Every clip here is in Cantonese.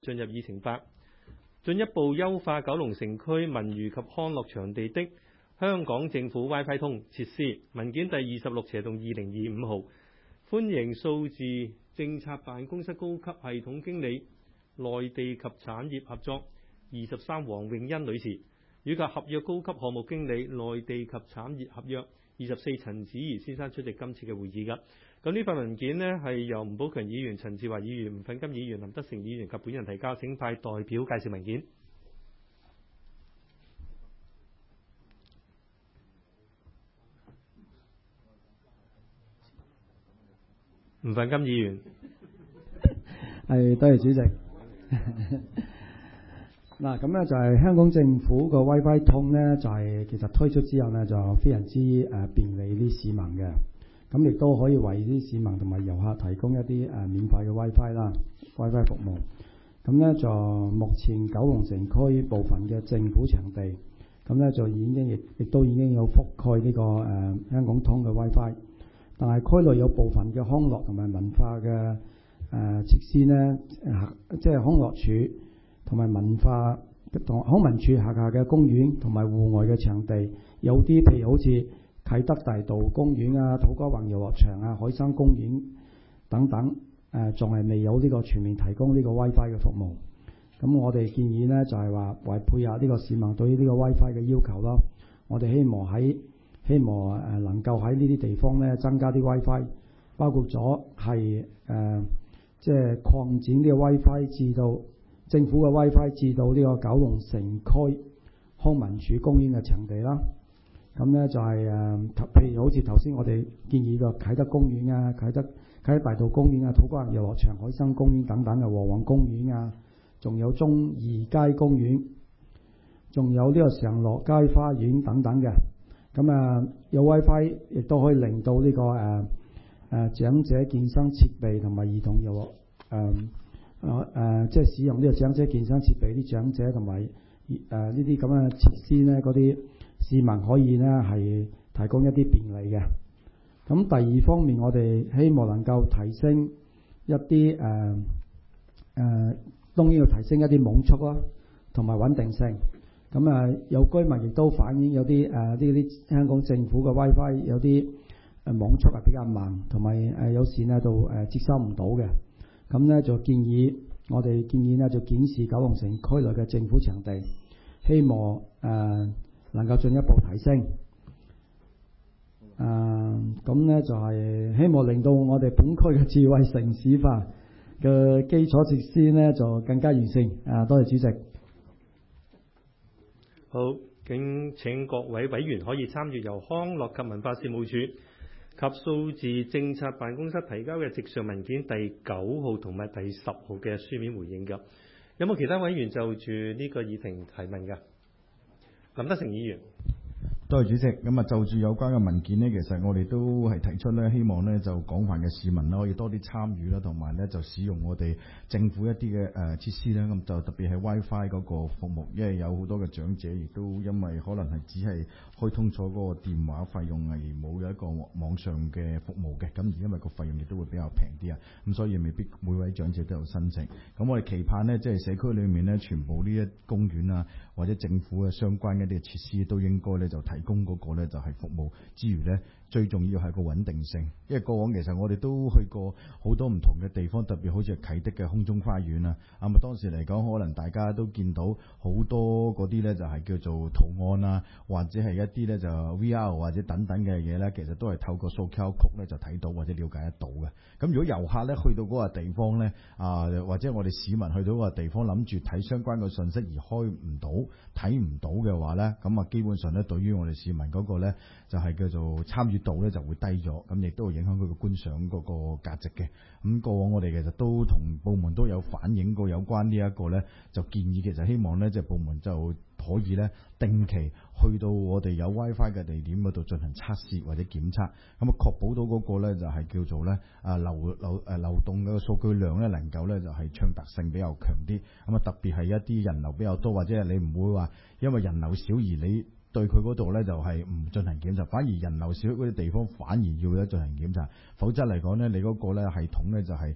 進入議程法，進一步優化九龍城區文娛及康樂場地的香港政府 WiFi 通設施。文件第26/2025號，歡迎數字政策辦公室高級系統經理內地及產業合作23黃永欣女士，以及合約高級項目經理內地及產業合約24陳子怡先生出席今次嘅會議㗎。咁呢份文件呢係由吳寶強議員、陳志華議員、吳奮金議員、林德成議員及本人提交，請派代表介紹文件。吳奮金議員， 係多謝主席。嗱，咁咧就係香港政府個 WiFi 通咧，就係其實推出之後咧，就非常之便利啲市民嘅。咁亦都可以為啲市民同埋遊客提供一啲免費嘅 WiFi 啦 ，WiFi 服務。咁咧就目前九龍城區部分嘅政府場地，咁咧就亦都已經有覆蓋呢個香港通嘅 WiFi。但係區內有部分嘅康樂同埋文化嘅設施呢，即係康樂署同埋康文署轄下嘅公園同埋戶外嘅場地，有啲譬如好似啟德大道公園啊、土瓜灣遊樂場啊、海生公園等等，仲係未有呢個全面提供呢個 WiFi 嘅服務。咁我哋建議呢，就係話為配合呢個市民對於呢個 WiFi 嘅要求啦，我哋希望能夠喺呢啲地方呢增加啲 WiFi， 包括咗係即係擴展呢個 WiFi 至到政府嘅 WiFi 至到呢個九龍城區康文署公園嘅場地啦。咁呢就係譬如好似頭先我哋建議嘅啟德公園啊、啟德大道公園啊、土瓜灣遊樂場、海生公園等等嘅和旺公園啊，仲有中義街公園，仲有呢個常樂街花園等等嘅。咁有 WiFi 亦都可以令到呢個長者健身設備同埋兒童遊樂即係使用呢個長者健身設備啲長者同埋呢啲咁嘅設施呢，嗰啲市民可以呢係提供一啲便利嘅。咁第二方面，我哋希望能夠提升一啲當然要提升一啲網速啦，同埋穩定性。咁有居民亦都反映有啲啲香港政府嘅 WiFi 有啲網速係比較慢，同埋有時呢就接收唔到嘅。咁呢就我哋建議呢就檢視九龍城區內嘅政府場地，希望能夠進一步提升。咁呢就係希望令到我哋本區嘅智慧城市化嘅基礎設施呢就更加完善。多謝主席。 好，請各位委員可以參與由康樂及文化事務署及數字政策辦公室提交嘅直上文件第9號同埋第10號嘅書面回應㗎。有冇其他委員就住呢個議題提問㗎？林德成議員。 多謝主席。咁就住有關嘅文件呢，其實我哋都係提出呢，希望呢就廣泛嘅市民可以多啲參與啦，同埋呢就使用我哋政府一啲嘅設施啦。咁就特別係 WiFi 嗰個服務，因為有好多嘅長者亦都因為可能係只係開通咗嗰個電話費用而冇一個網上嘅服務嘅，咁而因為個費用亦都會比較平啲啊，咁所以未必每位長者都有申請。咁我哋期盼呢，即係社區裏面呢，全部呢一公園啊或者政府嘅相關一啲設施都應該呢就提供嗰個呢就係服務之餘呢，最重要係個穩定性。因為過往其實我哋都去過好多唔同嘅地方，特別好似係啟德嘅空中花園啊，當時嚟講可能大家都見到好多嗰啲呢就係叫做圖案啊，或者係一啲呢就 VR 或者等等嘅嘢呢，其實都係透過掃 QR code 呢就睇到或者了解得到嘅。咁如果遊客呢去到嗰個地方呢，或者我哋市民去到嗰個地方諗住睇相關嘅信息而開唔到睇唔到嘅話呢，咁基本上呢對於我哋市民嗰個呢就係叫做參與度呢就會低咗，咁亦都會影響佢嘅觀賞嗰個價值嘅。咁過往我哋其實都同部門都有反映過有關呢一個呢，就建議其實希望呢即係部門就可以呢定期去到我哋有 WiFi 嘅地點嗰度進行測試或者檢測，咁確保到嗰個呢就係叫做呢流動嘅數據量呢能夠呢就係暢達性比較強啲。咁特別係一啲人流比較多，或者係你唔會話因為人流少而你對佢嗰度呢就係唔進行檢查，反而人流少嗰啲地方反而要咧進行檢查，否則嚟講呢，你嗰個呢系統呢就係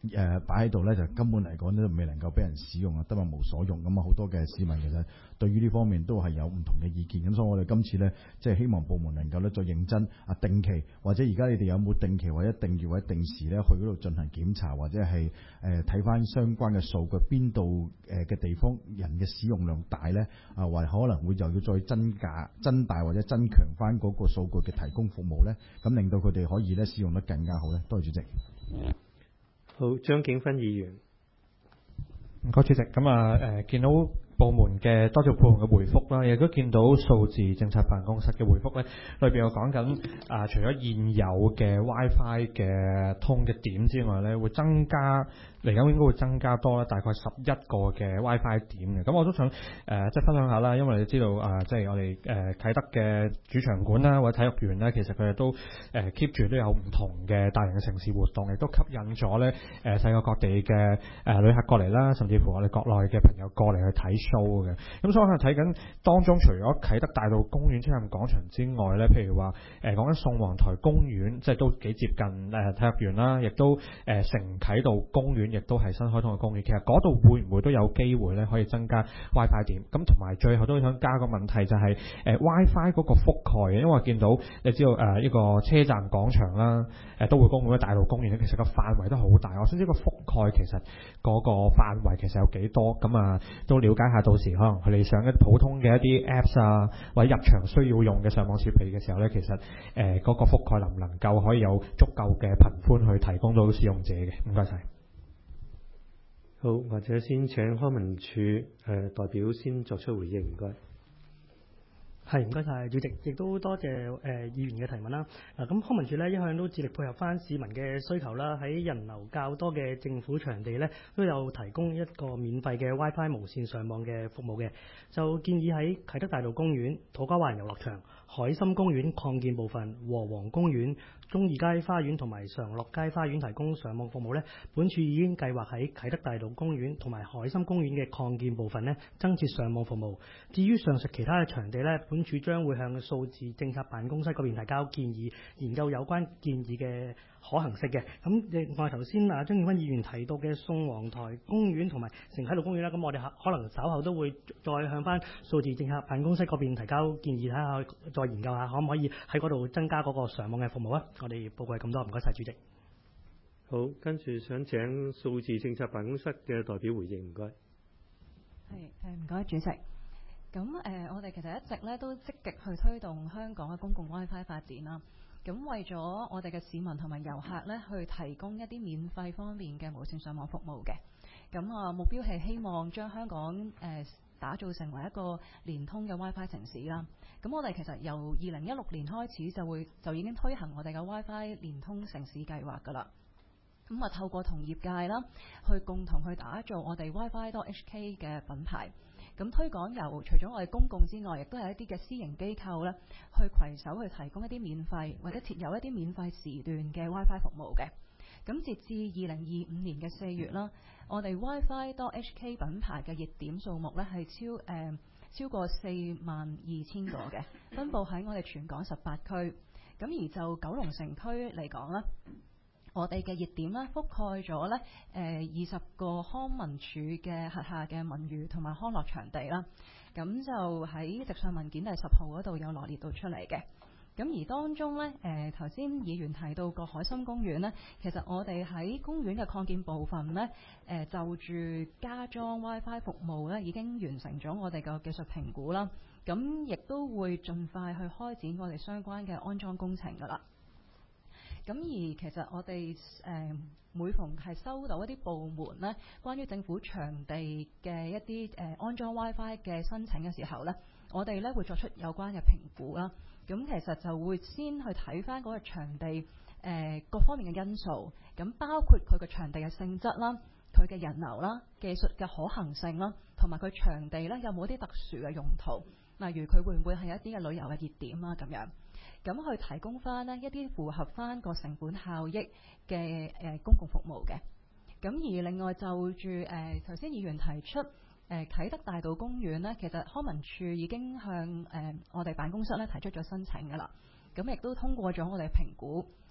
擺喺度咧，就根本嚟講咧未能夠俾人使用啊，得物無所用咁啊！好多嘅市民其實對於呢方面都係有唔同嘅意見，咁所以我哋今次咧即係希望部門能夠咧再認真定期，或者而家你哋有冇定期或者定期或者定時咧去嗰度進行檢查，或者係睇翻相關嘅數據，邊度嘅地方人嘅使用量大咧或可能會又要再增大或者增強翻嗰個數據嘅提供服務咧，咁令到佢哋可以咧使用得更加好咧。多謝主席。 好，張景芬議員。 唔該主席，咁見到部門嘅多謝部門嘅回覆啦，亦都見到數字政策辦公室嘅回覆咧，裏邊有講緊除咗現有嘅 WiFi 嘅通嘅點之外咧，會增加嚟緊應該會增加多啦，大概11個嘅 WiFi 點嘅。咁我都想即係分享下啦，因為你知道即係我哋啟德嘅主場館啦，或者體育園咧，其實佢哋都keep 住都有唔同嘅大型嘅城市活動，亦都吸引咗咧世界各地嘅旅客過嚟啦，甚至乎我哋國內嘅朋友過嚟去睇show嘅。咁所以我睇緊當中，除咗啟德大道公園、車站廣場之外咧，譬如話講緊宋皇台公園，即係都幾接近體育園啦，亦都城啟道公園。亦都係新開通嘅公園，其實嗰度會唔會都有機會咧，可以增加 WiFi 點？咁同埋最後都想加個問題，就係WiFi 嗰個覆蓋，因為我見到你知道呢個車站廣場啦、都會公園、大道公園咧，其實個範圍都好大。我想知個覆蓋其實嗰個範圍其實有幾多？咁都了解下，到時可能佢哋上一普通嘅一啲 Apps 啊，或者入場需要用嘅上網設備嘅時候咧，其實嗰個覆蓋能唔能夠可以有足夠嘅頻寬去提供到使用者嘅？唔該晒。 好，或者先請康文署代表先作出回應，唔該。 係，唔該晒主席，亦都多謝議員嘅提問啦。咁康文署咧一向都致力配合翻市民嘅需求啦，喺人流較多嘅政府場地咧都有提供一個免費嘅 WiFi 無線上網嘅服務嘅。就建議喺啟德大道公園、土瓜灣遊樂場、海心公園擴建部分、和黃公園、忠義街花園同埋常樂街花園提供上網服務咧。本署已經計劃喺啟德大道公園同埋海心公園嘅擴建部分咧增設上網服務。至於上述其他嘅場地咧，本署將會向數字政策辦公室嗰邊提交建議，研究有關建議嘅可行性嘅。咁另外頭先張景芬議員提到嘅宋皇台公園同埋城啟道公園啦，咁我哋可能稍後都會再向翻數字政策辦公室嗰邊提交建議，睇下再研究下可唔可以喺嗰度增加嗰個上網嘅服務啊。我哋報告係咁多，唔該晒主席。 好，跟住想請數字政策辦公室嘅代表回應，唔該。 係唔該主席。咁我哋其實一直咧都積極去推動香港嘅公共 WiFi 發展啦。咁為咗我哋嘅市民同埋遊客咧，去提供一啲免費方面嘅無線上網服務嘅。咁目標係希望將香港打造成為一個連通嘅 WiFi 城市啦。咁我哋其實由2016年開始就已經推行我哋嘅 WiFi 連通城市計劃㗎啦。咁透過同業界啦，去共同去打造我哋 WiFi.HK 嘅品牌。咁推廣除咗我哋公共之外，亦都係一啲嘅私營機構咧，去攜手去提供一啲免費或者設有一啲免費時段嘅 WiFi 服務嘅。咁截至2025年嘅4月啦，我哋 WiFi.HK 品牌嘅熱點數目咧係超過42,000個嘅，分佈喺我哋全港18區。咁而就九龍城區嚟講咧，我哋嘅熱點咧覆蓋咗咧20個康文署嘅轄下嘅文娛同埋康樂場地啦。咁就喺直上文件第10號嗰度有羅列到出嚟嘅。咁而當中咧頭先議員提到個海心公園咧，其實我哋喺公園嘅擴建部分咧就住加裝 WiFi 服務咧已經完成咗我哋嘅技術評估啦。咁亦都會盡快去開展我哋相關嘅安裝工程㗎啦。咁而其實我哋每逢係收到一啲部門咧，關於政府場地嘅一啲安裝 WiFi 嘅申請嘅時候咧，我哋咧會作出有關嘅評估啦。咁其實就會先去睇翻嗰個場地各方面嘅因素，咁包括佢嘅場地嘅性質啦、佢嘅人流啦、技術嘅可行性啦，同埋佢場地咧有冇啲特殊嘅用途，例如佢會唔會係一啲嘅旅遊嘅熱點啊咁樣。咁去提供翻呢一啲符合翻個成本效益嘅公共服務嘅。咁而另外就住頭先議員提出啟德大道公園呢，其實康文署已經向我哋辦公室咧提出咗申請㗎啦。咁亦都通過咗我哋評估。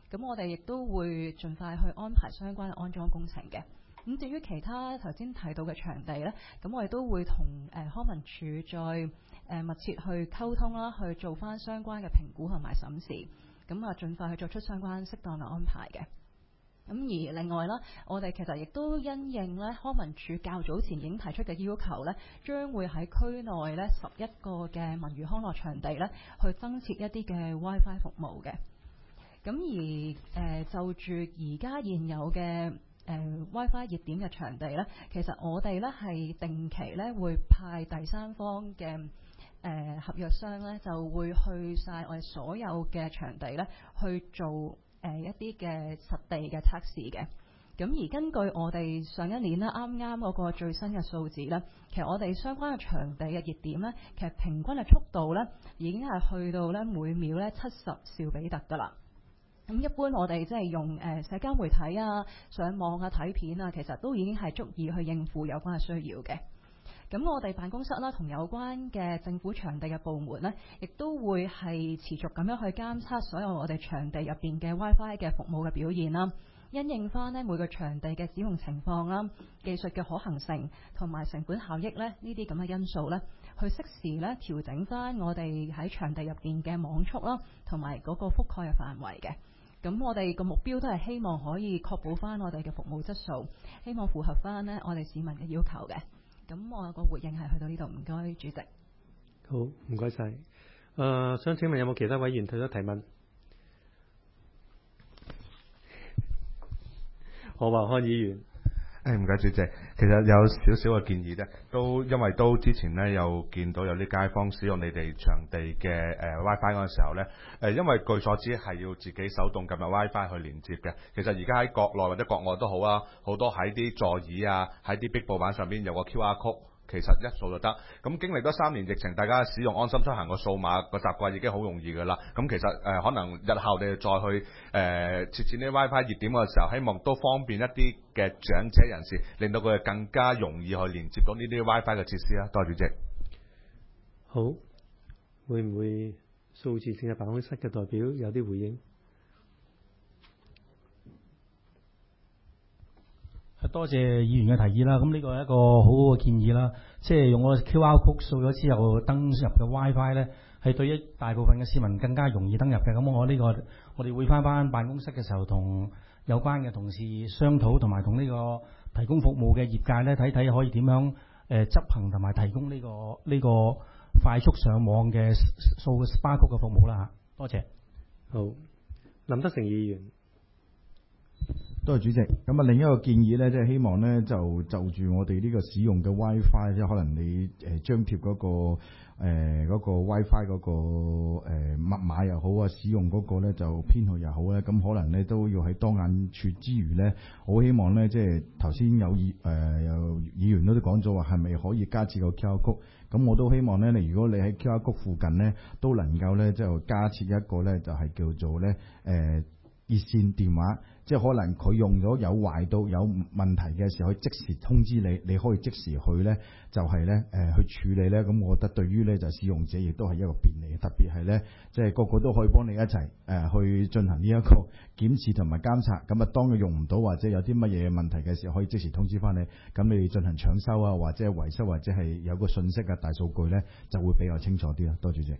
咁我哋亦都會盡快去安排相關嘅安裝工程嘅。咁至於其他頭先提到嘅場地呢，咁我哋都會同康文署再密切去溝通啦，去做翻相關嘅評估同埋審視，咁啊盡快去作出相關適當嘅安排嘅。咁而另外啦，我哋其實亦都因應咧康文署較早前已經提出嘅要求咧，將會喺區內咧11個嘅文娛康樂場地咧，去增設一啲嘅 WiFi 服務嘅。咁而就住而家現有嘅WiFi 熱點嘅場地咧，其實我哋咧係定期咧會派第三方嘅合約商咧，就會去晒我哋所有嘅場地咧去做一啲嘅實地嘅測試嘅。咁而根據我哋上一年咧啱啱嗰個最新嘅數字咧，其實我哋相關嘅場地嘅熱點咧，其實平均嘅速度咧已經係去到咧每秒咧70兆比特㗎啦。咁一般我哋即係用社交媒體啊、上網啊、睇片啊，其實都已經係足以去應付有關嘅需要嘅。咁我哋辦公室啦，同有關嘅政府場地嘅部門呢，亦都會係持續咁樣去監測所有我哋場地入邊嘅 WiFi 嘅服務嘅表現啦，因應翻呢每個場地嘅使用情況啦、技術嘅可行性同埋成本效益呢啲咁嘅因素呢，去適時呢調整翻我哋喺場地入邊嘅網速啦，同埋嗰個覆蓋嘅範圍嘅。咁我哋個目標都係希望可以確保翻我哋嘅服務質素，希望符合翻呢我哋市民嘅要求嘅。咁我個回應係去到呢度，唔該主席。 好，唔該晒。想請問有冇其他委員提出提問？何華漢議員。 唔該主席，其實有少少嘅建議啫，都因為都之前咧有見到有啲街坊使用你哋場地嘅WiFi 嗰個時候咧，因為據所知係要自己手動撳入 WiFi 去連接嘅。其實而家喺國內或者國外都好啊，好多喺啲座椅啊，喺啲壁布板上邊有個 QR code。其實一掃就得，咁經歷咗3年疫情，大家使用安心出行個數碼個習慣已經好容易㗎啦。咁其實可能日後你哋再去設置呢 WiFi 熱點嘅時候，希望都方便一啲嘅長者人士，令到佢哋更加容易去連接到呢啲 WiFi 嘅設施啦。多謝主席。 好，會唔會數字性嘅辦公室嘅代表有啲回應？ 多謝議員嘅提議啦，咁呢個係一個好好嘅建議啦。即係用個 QR code 掃咗之後登入嘅 WiFi 咧，係對一大部分嘅市民更加容易登入嘅。咁我哋會翻辦公室嘅時候，同有關嘅同事商討，同埋同呢個提供服務嘅業界咧睇睇可以點樣執行同埋提供呢個快速上網嘅掃 Spark 嘅服務啦。多謝。 好，林德成議員。 多謝主席。咁啊，另一個建議咧，即係希望咧就住我哋呢個使用嘅 WiFi，即係可能你張貼嗰個 WiFi 嗰個密碼又好啊，使用嗰個咧就編號又好咧，咁可能咧都要喺當眼處之餘咧，好希望咧即係頭先有議員都講咗話，係咪可以加設個 QR code？咁我都希望咧，如果你喺 QR code 附近咧，都能夠咧就加設一個咧就係叫做咧熱線電話。即係可能佢用咗有壞到有問題嘅時候，可以即時通知你，你可以即時去咧，就係咧去處理咧。咁我覺得對於咧就使用者亦都係一個便利，特別係咧即係個個都可以幫你一齊去進行呢一個檢視同埋監察。咁啊，當佢用唔到或者有啲乜嘢問題嘅時候，可以即時通知翻你。咁你進行搶修啊，或者係維修或者係有個信息啊、大數據咧，就會比較清楚啲啦。多謝主席。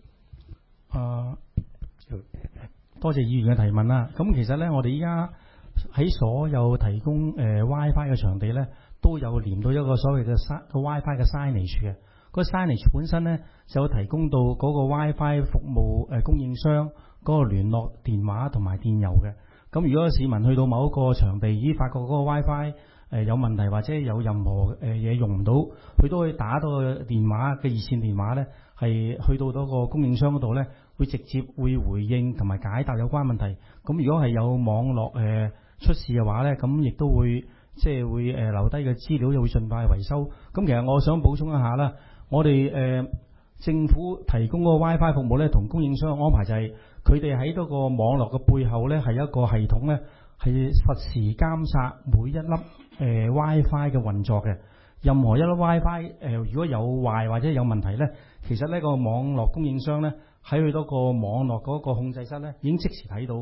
多謝議員嘅提問啦。咁其實咧，我哋依家喺所有提供WiFi 嘅場地咧，都有連到一個所謂嘅WiFi 嘅 signage 嘅。個 signage 本身咧就有提供到嗰個 WiFi 服務供應商嗰個聯絡電話同埋電郵嘅。咁如果市民去到某一個場地，已經發覺嗰個 WiFi 有問題或者有任何嘢用唔到，佢都可以打到個電話嘅熱線電話咧，係去到嗰個供應商嗰度咧，會直接會回應同埋解答有關問題。咁如果係有網絡出事嘅話咧，咁亦都會即係會留低嘅資料，又會盡快維修。咁其實我想補充一下啦，我哋政府提供嗰個 WiFi 服務咧，同供應商嘅安排就係佢哋喺嗰個網絡嘅背後咧，係一個系統咧，係實時監察每一粒WiFi 嘅運作嘅。任何一粒 WiFi 如果有壞或者有問題咧，其實呢個網絡供應商咧喺佢嗰個網絡嗰個控制室咧已經即時睇到㗎啦。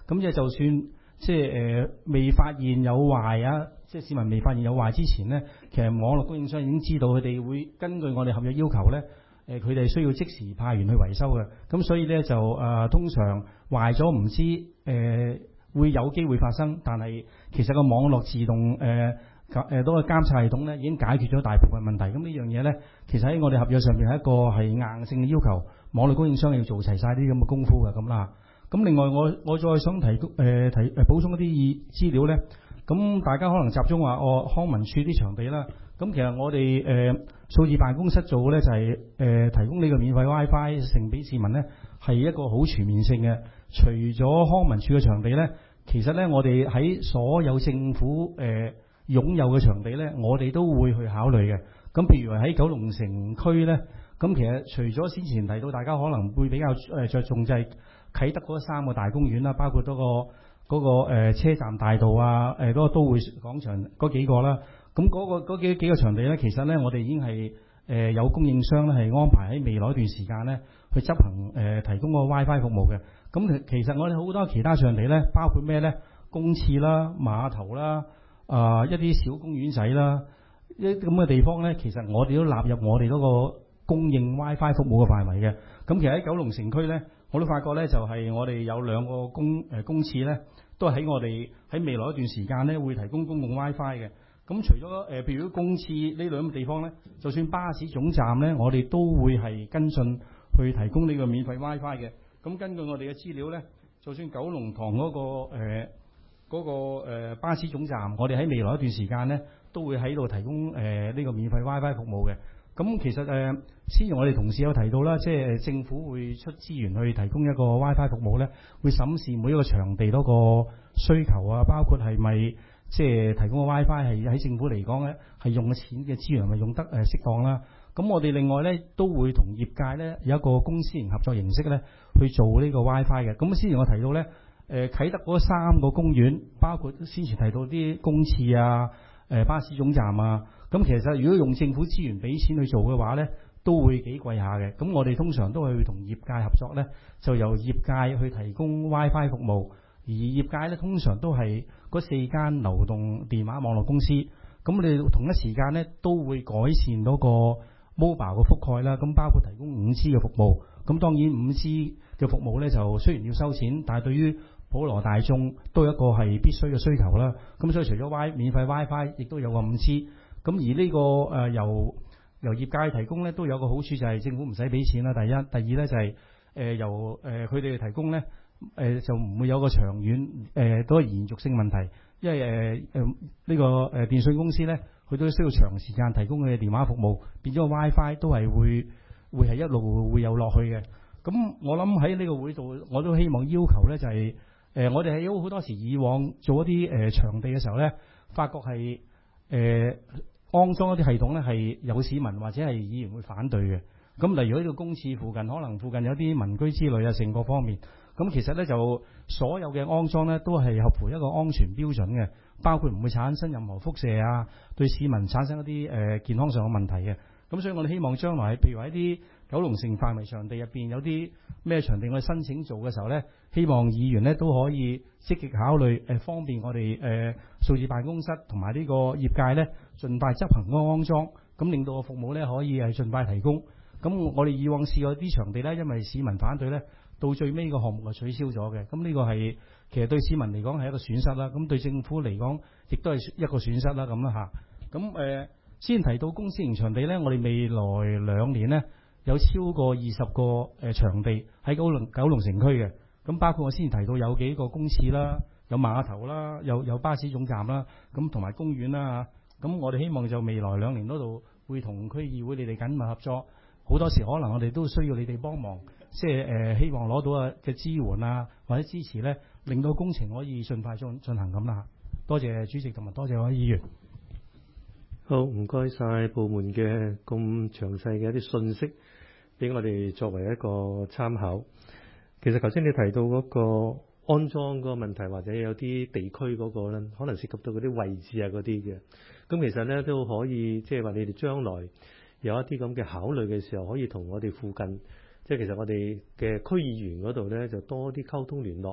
咁就算未發現有壞啊，即係市民未發現有壞之前呢，其實網絡供應商已經知道佢哋會根據我哋合約要求呢，佢哋需要即時派員去維修嘅。咁所以呢，通常壞咗唔知會有機會發生，但係其實個網絡自動嗰個監察系統咧已經解決咗大部分問題。咁呢樣嘢咧，其實喺我哋合約上面係一個係硬性嘅要求，網絡供應商要做齊晒啲咁嘅功夫嘅咁啦。咁另外我再想補充一啲資料咧，咁大家可能集中話康文署啲場地啦。咁其實我哋數字辦公室做咧就係提供呢個免費 WiFi 成俾市民咧，係一個好全面性嘅。除咗康文署嘅場地咧，其實咧我哋喺所有政府擁有嘅場地咧，我哋都會去考慮嘅。咁譬如話喺九龍城區咧，咁其實除咗先前提到大家可能會比較着重就係啟德嗰3個大公園啦，包括嗰個車站大道啊，嗰個都會廣場嗰幾個啦。咁嗰幾個場地咧，其實咧我哋已經係有供應商咧係安排喺未來一段時間咧去執行提供個 WiFi 服務嘅。咁其實我哋好多其他場地咧，包括咩咧？公廁啦、碼頭啦、一啲小公園仔啦，一啲咁嘅地方咧，其實我哋都納入我哋嗰個供應 WiFi 服務嘅範圍嘅。咁其實喺九龍城區咧，我都發覺咧就係我哋有2個公廁咧，都喺我哋喺未來一段時間咧會提供公共 WiFi 嘅。咁除咗譬如公廁呢兩個地方咧，就算巴士總站咧，我哋都會係跟進去提供呢個免費 WiFi 嘅。咁根據我哋嘅資料咧，就算九龍塘嗰個巴士總站，我哋喺未來一段時間咧都會喺度提供呢個免費 WiFi 服務嘅。咁其實先前我哋同事有提到啦，即係政府會出資源去提供一個 WiFi 服務咧，會審視每一個場地嗰個需求啊，包括係咪即係提供個 WiFi 係喺政府嚟講咧係用嘅錢嘅資源係咪用得適當啦。咁我哋另外咧都會同業界咧有一個公私營合作形式咧去做呢個 WiFi 嘅。咁先前我提到咧啟德嗰3個公園，包括先前提到啲公廁啊、巴士總站啊，咁其實如果用政府資源俾錢去做嘅話咧，都會幾貴下嘅。咁我哋通常都係同業界合作咧，就由業界去提供 WiFi 服務，而業界咧通常都係嗰4間流動電話網絡公司。咁我哋同一時間咧都會改善嗰個 mobile 嘅覆蓋啦，咁包括提供 5G 嘅服務。咁當然 5G 嘅服務咧就雖然要收錢，但係對於普羅大眾都有一個係必須嘅需求啦。咁所以除咗免費 WiFi， 亦都有個 5G。咁而呢個由業界提供咧，都有個好處就係政府唔使俾錢啦。第一，第二咧就係由佢哋提供咧，就唔會有個長遠都係延續性問題，因為呢個電信公司咧，佢都需要長時間提供佢嘅電話服務，變咗個 WiFi 都係會係一路會有落去嘅。咁我諗喺呢個會度，我都希望要求咧就係我哋係好多時以往做一啲場地嘅時候咧，發覺係安裝一啲系統咧係有市民或者係議員會反對嘅。咁例如呢個公廁附近，可能附近有啲民居之類啊，成個方面。咁其實咧就所有嘅安裝咧都係合乎一個安全標準嘅，包括唔會產生任何輻射啊，對市民產生一啲健康上嘅問題嘅。咁所以我哋希望將來譬如話一啲九龍城範圍場地入邊有啲咩場地我哋申請做嘅時候咧，希望議員咧都可以積極考慮方便我哋數字辦公室同埋呢個業界咧盡快執行嗰個安裝，咁令到個服務咧可以係盡快提供。咁我哋以往試過啲場地咧，因為市民反對咧，到最尾個項目係取消咗嘅。咁呢個係其實對市民嚟講係一個損失啦，咁對政府嚟講亦都係一個損失啦咁啦嚇。咁先提到公私營場地咧，我哋未來2年咧有超過20個場地喺九龍城區嘅。咁包括我先前提到有幾個公廁啦，有碼頭啦，有巴士總站啦，咁同埋公園啦。咁我哋希望就未來2年嗰度會同區議會你哋緊密合作。好多時可能我哋都需要你哋幫忙，即係希望攞到嘅支援啊或者支持咧，令到工程可以盡快進行咁啦。多謝主席同埋多謝各位議員。 好，唔該晒部門嘅咁詳細嘅一啲信息，俾我哋作為一個參考。其實頭先你提到嗰個安裝嗰個問題，或者有啲地區嗰個咧，可能涉及到嗰啲位置啊嗰啲嘅，咁其實咧都可以即係話你哋將來有一啲咁嘅考慮嘅時候，可以同我哋附近，即係其實我哋嘅區議員嗰度咧，就多啲溝通聯絡，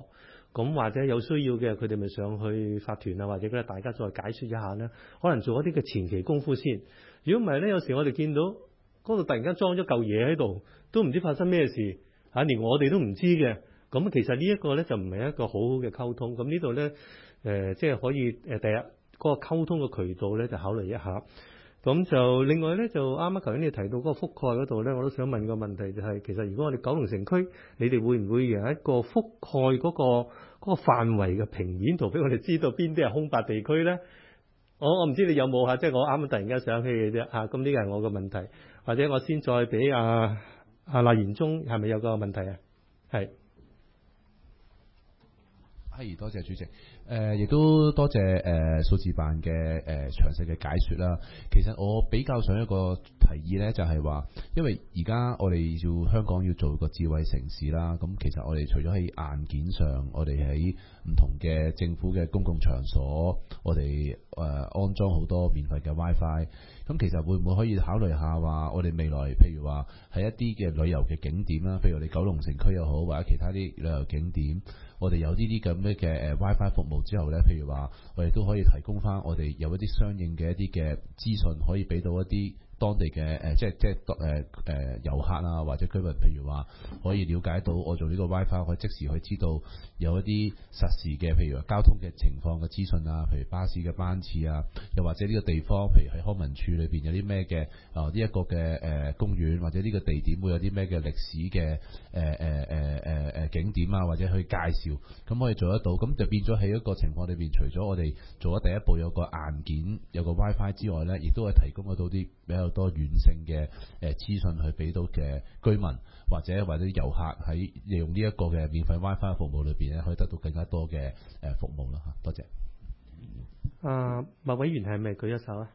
咁或者有需要嘅，佢哋咪上去法團啊，或者大家再解説一下咧，可能做一啲嘅前期功夫先。如果唔係咧，有時我哋見到嗰度突然間裝咗嚿嘢喺度，都唔知發生咩事嚇，連我哋都唔知嘅。咁其實呢一個咧就唔係一個好好嘅溝通。咁呢度咧即係可以第日嗰個溝通嘅渠道咧就考慮一下。咁就另外咧就啱啱頭先你提到嗰個覆蓋嗰度咧，我都想問個問題就係、其實如果我哋九龍城區，你哋會唔會有一個覆蓋嗰個範圍嘅平面圖俾我哋知道邊啲係空白地區咧？我唔知你有冇嚇，即係我啱啱突然間想起嘅啫嚇。咁呢個係我嘅問題，或者我先再俾阿賴賢忠係咪有個問題啊？係。 係，多謝主席。亦都多謝數字辦嘅詳細嘅解説啦。其實我比較想一個提議呢，就係話，因為而家我哋香港要做個智慧城市啦。咁其實我哋除咗喺硬件上，我哋喺唔同嘅政府嘅公共場所，我哋安裝好多免費嘅 WiFi。咁其實會唔會可以考慮下話，我哋未來譬如話喺一啲嘅旅遊嘅景點啦，譬如我哋九龍城區又好，或者其他啲旅遊景點，我哋有呢啲咁嘅WiFi 服務之後呢，譬如話我哋都可以提供翻我哋有一啲相應嘅一啲嘅資訊，可以俾到一啲當地嘅遊客啊，或者居民，譬如話可以了解到我做呢個 WiFi， 可以即時去知道有一啲實時嘅，譬如話交通嘅情況嘅資訊啊，譬如巴士嘅班次啊，又或者呢個地方，譬如喺康文署裏邊有啲咩嘅呢一個嘅公園，或者呢個地點會有啲咩嘅歷史嘅景點啊，或者去介紹，咁可以做得到，咁就變咗喺一個情況裏邊，除咗我哋做咗第一步有個硬件有個 WiFi 之外呢，亦都係提供得到啲比較多軟性嘅資訊去俾到嘅居民或者遊客喺利用呢一個嘅免費 WiFi 服務裏邊咧，可以得到更加多嘅服務啦嚇。多謝。 麥委員係咪舉一手啊？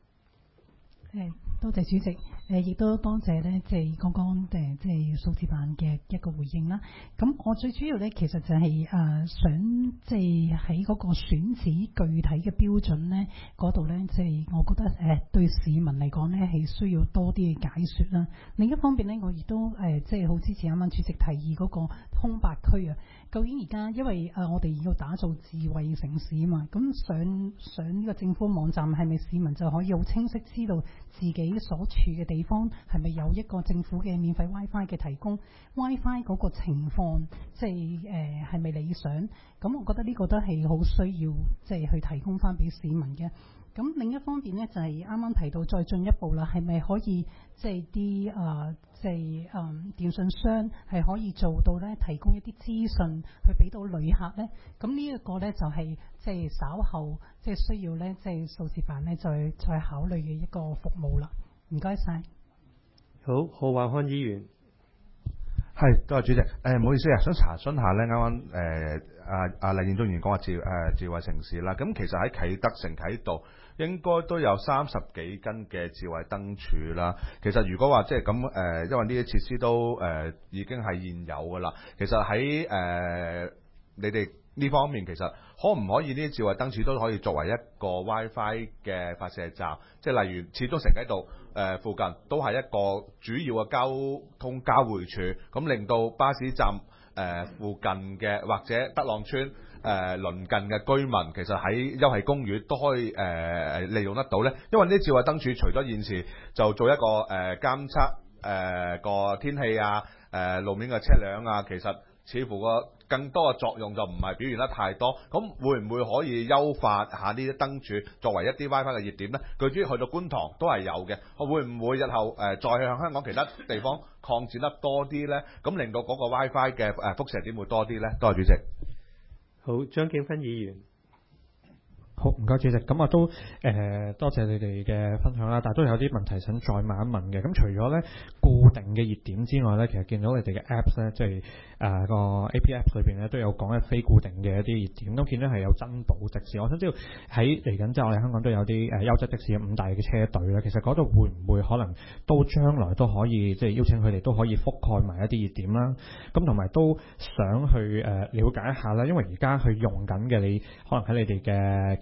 多謝主席，亦都多謝咧，即係剛剛即係數字辦嘅一個回應啦。咁我最主要咧，其實就係想即係喺嗰個選址具體嘅標準咧嗰度咧，即係我覺得對市民嚟講咧係需要多啲嘅解説啦。另一方面咧，我亦都即係好支持啱啱主席提議嗰個空白區啊。究竟而家因為我哋要打造智慧城市啊嘛，咁上呢個政府網站係咪市民就可以好清晰知道自己所處嘅地方係咪有一個政府嘅免費 WiFi 嘅提供 WiFi 嗰個情況，即係係咪理想？咁我覺得呢個都係好需要即係去提供翻俾市民嘅。咁另一方面呢，就係啱啱提到再進一步啦，係咪可以即係啲電信商係可以做到咧，提供一啲資訊去俾到旅客咧？咁呢一個咧就係即係稍後即係需要咧，即係數字辦咧再考慮嘅一個服務啦。唔該晒。 好，何華漢議員。 係，多謝主席。唔好意思啊，想查詢下咧，啱啱阿賴賢忠議員講話智慧城市啦。咁其實喺啟德城啟道應該都有30幾根嘅智慧燈柱啦。其實如果話即係咁因為呢啲設施都已經係現有㗎啦。其實喺你哋呢方面，其實可唔可以呢啲智慧燈柱都可以作為一個 WiFi 嘅發射站？即係例如始終城啟道附近都係一個主要嘅交通交匯處，咁令到巴士站附近嘅或者德朗村鄰近嘅居民，其實喺休憩公園都可以利用得到呢。因為呢啲智慧燈柱除咗現時就做一個監測個天氣啊、路面嘅車輛啊，其實似乎個更多嘅作用就唔係表現得太多。咁會唔會可以優化下呢啲燈柱作為一啲 WiFi 嘅熱點呢？佢主要去到觀塘都係有嘅，會唔會日後再向香港其他地方擴展得多啲呢？咁令到嗰個 WiFi 嘅輻射點會多啲呢？多謝主席。 好，張景芬議員。 好，唔該主席。咁我都多謝你哋嘅分享啦，但係都有啲問題想再問一問嘅。咁除咗咧固定嘅熱點之外咧，其實見到你哋嘅 Apps 咧，即係個 APP 裏邊咧都有講非固定嘅一啲熱點。咁見到係有珍寶的士，我想知道喺嚟緊即係我哋香港都有啲優質的士嘅5大嘅車隊咧，其實嗰度會唔會可能都將來都可以即係邀請佢哋都可以覆蓋埋一啲熱點啦？咁同埋都想去了解一下啦，因為而家去用緊嘅你可能喺你哋嘅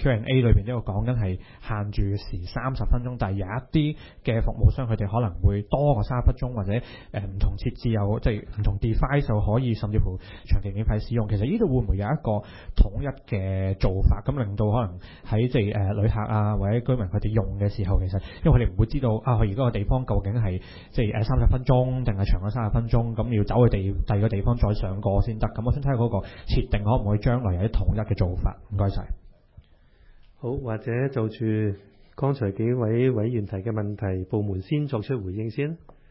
Q&A 裏邊都有講緊係限住時30分鐘，但係有一啲嘅服務商佢哋可能會多過30分鐘，或者唔同設置有即係唔同 device 就可以甚至乎長期免費使用。其實呢度會唔會有一個統一嘅做法，咁令到可能喺即係旅客啊或者居民佢哋用嘅時候，其實因為佢哋唔會知道啊，佢而家個地方究竟係即係30分鐘定係長過30分鐘，咁要走去第二個地方再上過先得。咁我想睇下嗰個設定可唔可以將來有啲統一嘅做法。唔該晒。 好，或者就住剛才幾位委員提嘅問題，部門先作出回應先。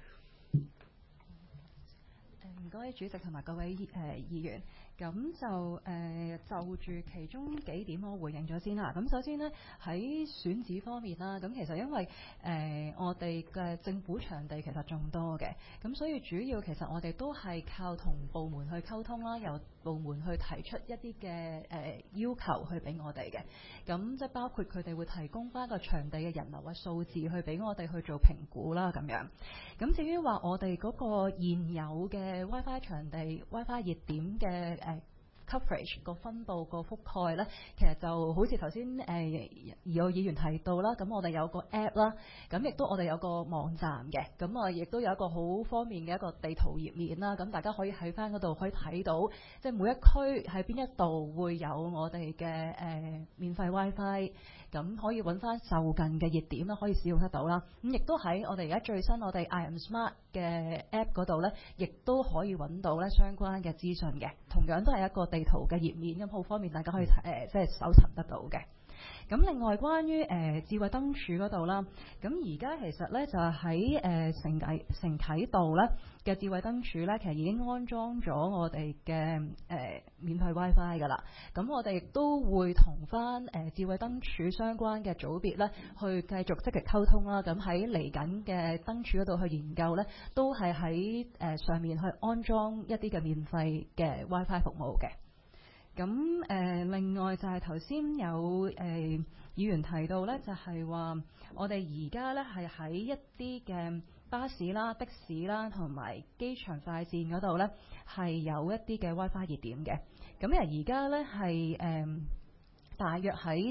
唔該，主席同埋各位議員。咁就住其中幾點我回應咗先啦。咁首先呢，喺選址方面啦，咁其實因為我哋嘅政府場地其實仲多嘅，咁所以主要其實我哋都係靠同部門去溝通啦，由部門去提出一啲嘅要求去俾我哋嘅。咁即係包括佢哋會提供翻個場地嘅人流嘅數字去俾我哋去做評估啦，咁樣。咁至於話我哋嗰個現有嘅 WiFi 場地、WiFi 熱點嘅coverage 個分佈個覆蓋咧，其實就好似頭先有議員提到啦，咁我哋有個 app 啦，咁亦都我哋有個網站嘅，咁我亦都有一個好方便嘅一個地圖頁面啦，咁大家可以喺翻嗰度可以睇到，即係每一區喺邊一度會有我哋嘅免費 WiFi， 咁可以揾翻就近嘅熱點啦，可以使用得到啦。咁亦都喺我哋而家最新我哋 IM Smart 嘅 app 嗰度咧，亦都可以揾到咧相關嘅資訊嘅，同樣都係一個地圖嘅頁面，咁好方便大家可以即係搜尋得到嘅。咁另外關於智慧燈柱嗰度啦，咁而家其實咧就係喺承啟道咧嘅智慧燈柱咧，其實已經安裝咗我哋嘅免費 WiFi 㗎啦。咁我哋亦都會同翻智慧燈柱相關嘅組別咧，去繼續積極溝通啦。咁喺嚟緊嘅燈柱嗰度去研究咧，都係喺上面去安裝一啲嘅免費嘅 WiFi 服務嘅。咁另外就係頭先有議員提到咧，就係話我哋而家咧係喺一啲嘅巴士啦、的士啦同埋機場快線嗰度咧係有一啲嘅 WiFi 熱點嘅。咁而家咧係大約喺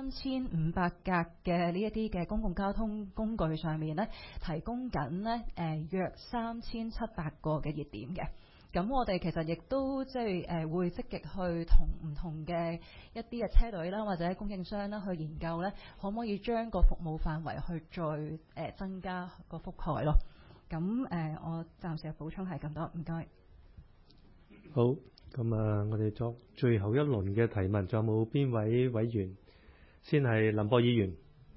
3500格嘅呢一啲嘅公共交通工具上面咧，提供緊咧約3700個嘅熱點嘅。咁我哋其實亦都即係會積極去同唔同嘅一啲嘅車隊啦，或者供應商啦去研究咧，可唔可以將個服務範圍去再增加個覆蓋咯。咁我暫時嘅補充係咁多，唔該。 好，咁我哋作最後一輪嘅提問，仲有冇邊位委員？先係林博議員。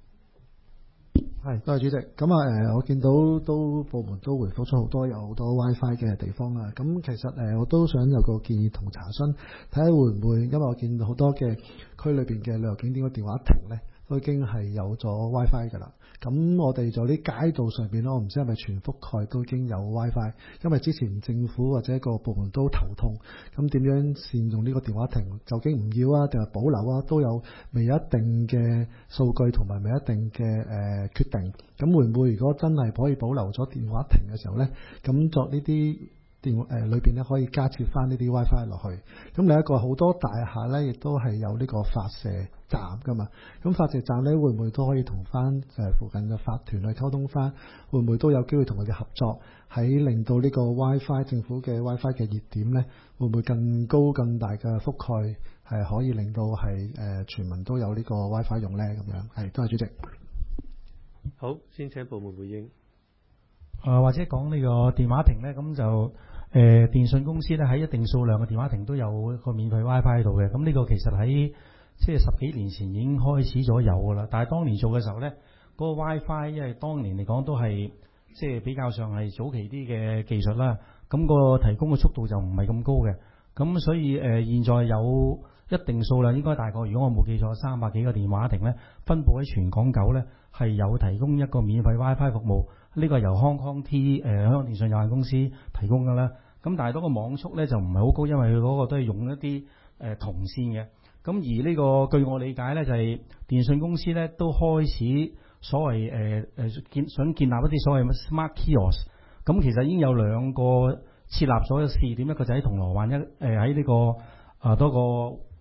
係，多謝主席。咁我見到都部門都回覆咗好多有好多 WiFi 嘅地方啦。咁其實我都想有個建議同查詢，睇下會唔會，因為我見到好多嘅區裏邊嘅旅遊景點嘅電話亭咧，都已經係有咗 WiFi 㗎啦。咁我哋就啲街道上邊，我唔知係咪全覆蓋都已經有 WiFi， 因為之前政府或者一個部門都頭痛，咁點樣善用呢個電話亭，究竟唔要啊定係保留啊，都有未有一定嘅數據同埋未有一定嘅決定。咁會唔會如果真係可以保留咗電話亭嘅時候咧，咁作呢啲裏邊咧可以加設翻呢啲 WiFi 落去。咁另一個好多大廈咧，亦都係有呢個發射站噶嘛。咁發射站咧，會唔會都可以同翻附近嘅法團去溝通翻？會唔會都有機會同佢哋合作，喺令到呢個 WiFi 政府嘅 WiFi 嘅熱點咧，會唔會更高更大嘅覆蓋，係可以令到係全民都有呢個 WiFi 用咧？咁樣係，多謝主席。 好，先請部門回應。 或者講呢個電話亭咧，咁就電信公司咧喺一定數量嘅電話亭都有一個免費 WiFi 喺度嘅。咁呢個其實喺即係10幾年前已經開始咗有㗎啦。但係當年做嘅時候咧，嗰個 WiFi 因為當年嚟講都係即係比較上係早期啲嘅技術啦，咁個提供嘅速度就唔係咁高嘅。咁所以現在有一定數量，應該大概如果我冇記錯，300幾個電話亭咧，分佈喺全港9咧，係有提供一個免費 WiFi 服務。呢個係由康康 T 香港電信有限公司提供㗎啦。咁但係嗰個網速咧就唔係好高，因為佢嗰個都係用一啲銅線嘅。咁而呢個據我理解咧，就係電信公司咧都開始所謂想建立一啲所謂 smart kiosk。咁其實已經有2個設立咗試點，一個就喺銅鑼灣，喺呢個多個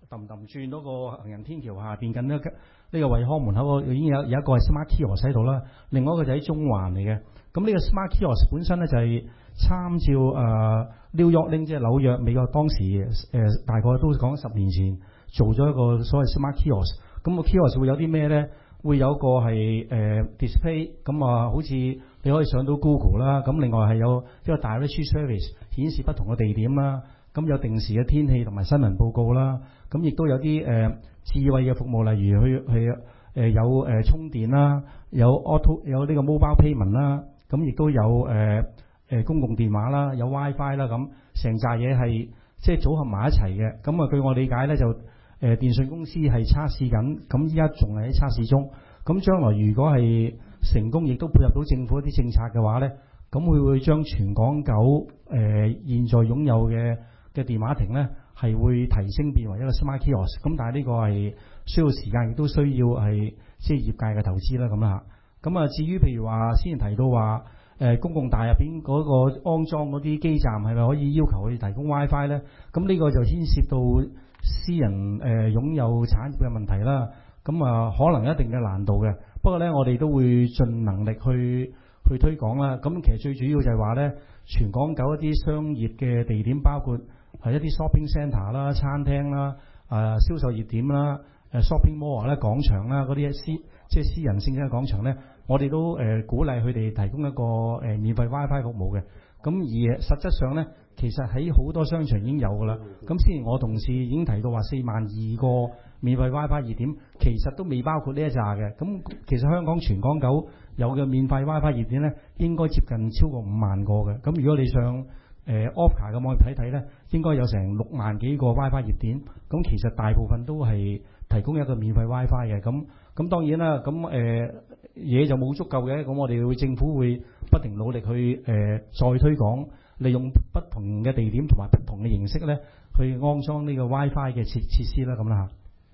轉嗰個行人天橋下邊緊呢個惠康門口已經有一個係 Smart Kiosk 喺度啦，另外一個就喺中環嚟嘅。咁呢個 Smart Kiosk 本身咧就係參照New York Link 即係紐約美國當時大概都講10年前做咗一個所謂 Smart Kiosk。咁個 Kiosk 會有啲咩咧？會有個係display， 咁好似你可以上到 Google 啦。咁另外係有一個 Directory Service 顯示不同嘅地點啦。咁有定時嘅天氣同埋新聞報告啦。咁亦都有啲智慧嘅服務，例如有充電啦，有呢個 mobile payment 啦。咁亦都有公共電話啦，有 WiFi 啦。咁成扎嘢係即係組合埋一齊嘅。咁據我理解咧就電信公司係測試緊，咁依家仲係喺測試中。咁將來如果係成功，亦都配合到政府一啲政策嘅話咧，咁佢會將全港9現在擁有嘅電話亭咧，係會提升變為一個 Smart Kiosk。咁但係呢個係需要時間，亦都需要係即係業界嘅投資啦咁啦嚇。咁至於譬如話先前提到話公共大入邊嗰個安裝嗰啲基站係咪可以要求佢提供 WiFi 咧？咁呢個就牽涉到私人擁有產業嘅問題啦。咁可能有一定嘅難度嘅。不過咧，我哋都會盡能力去推廣啦。咁其實最主要就係話咧，全港9一啲商業嘅地點，包括係一啲 shopping centre 啦、餐廳啦、銷售熱點啦、shopping mall 啦、廣場啦嗰啲即係私人性質嘅廣場咧，我哋都鼓勵佢哋提供一個免費 WiFi 服務嘅。咁而實質上咧，其實喺好多商場已經有㗎啦。咁之前我同事已經提到話42000個免費 WiFi 熱點，其實都未包括呢一紮嘅。咁其實香港全港9有嘅免費 WiFi 熱點咧，應該接近超過5萬個嘅。咁如果你上Opera 嘅網頁睇睇咧，應該有成6萬幾個 WiFi 熱點。咁其實大部分都係提供一個免費 WiFi 嘅。咁當然啦，咁嘢就冇足夠嘅。咁我哋會政府會不停努力去再推廣，利用不同嘅地點同埋不同嘅形式咧，去安裝呢個 WiFi 嘅設施啦。咁啦嚇。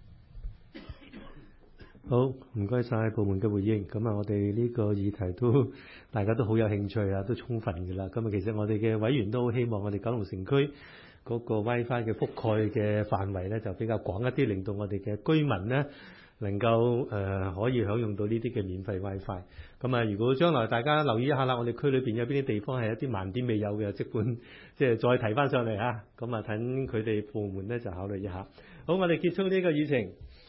好，唔該晒部門嘅回應。咁我哋呢個議題都大家都好有興趣啊，都充分嘅啦。咁其實我哋嘅委員都希望我哋九龍城區嗰個 WiFi 嘅覆蓋嘅範圍咧就比較廣一啲，令到我哋嘅居民咧能夠可以享用到呢啲嘅免費 WiFi。咁如果將來大家留意一下啦，我哋區裏邊有邊啲地方係一啲盲點未有嘅，即管即係再提翻上嚟嚇。咁等佢哋部門咧就考慮一下。好，我哋結束呢個議程。